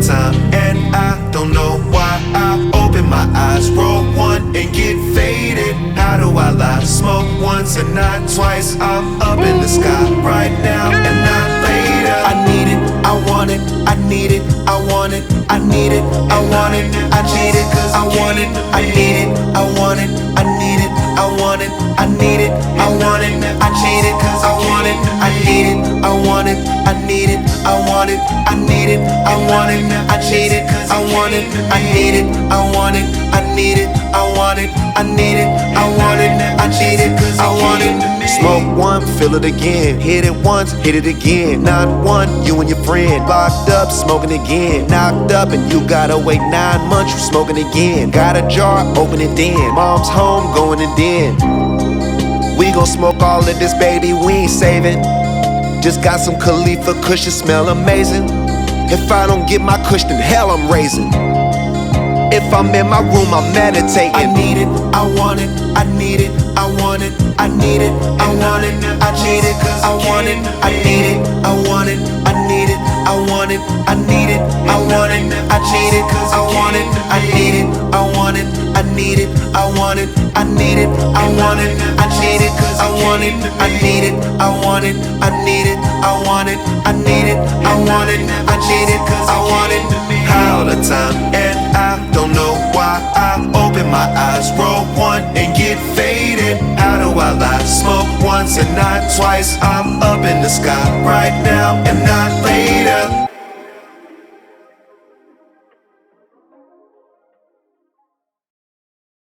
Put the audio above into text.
time, and I don't know why. I open my eyes, roll one and get faded. How do I lie? Smoke once and not twice. I'm up in the sky right now and not later. I need it, I want it, I need it, I want it, I need it, I want it, I need it, I want it, I need it, I want it, I need it, I want it, I need it, I want it, I need it, I want it, I need it, I want it, I need it, I want it, I need it, I want it, I need it, I want it, I need it, I want it, I need it, I want it, I need it, I want it, I need it, I want it. Smoke one, feel it again. Hit it once, hit it again. Not one, you and your friend locked up, smoking again. Knocked up and you gotta wait 9 months, you smoking again. Got a jar, open it then. Mom's home, going in den. We gon' smoke all of this, baby, we ain't saving. Just got some Khalifa Kush, it smell amazing. If I don't get my Kush, then hell I'm raising. If I'm in my room, I'm meditating. I need it, I want it, I need it, I want it, I need it, I want it, I need it, I want it, I need it, I want it, I need it, I want it, I need it, I want it, I need it, I want it, I need it, I want it, I need it, I want it, I need it, I want it, I need it, I want it, I need it, I want it, I need it, I want it, I need it, I want it, I need it, I want it. All the time, and I don't know why. I open my eyes, roll one and get faded. How do I lie? Smoke once and not twice. I'm up in the sky right now and not later.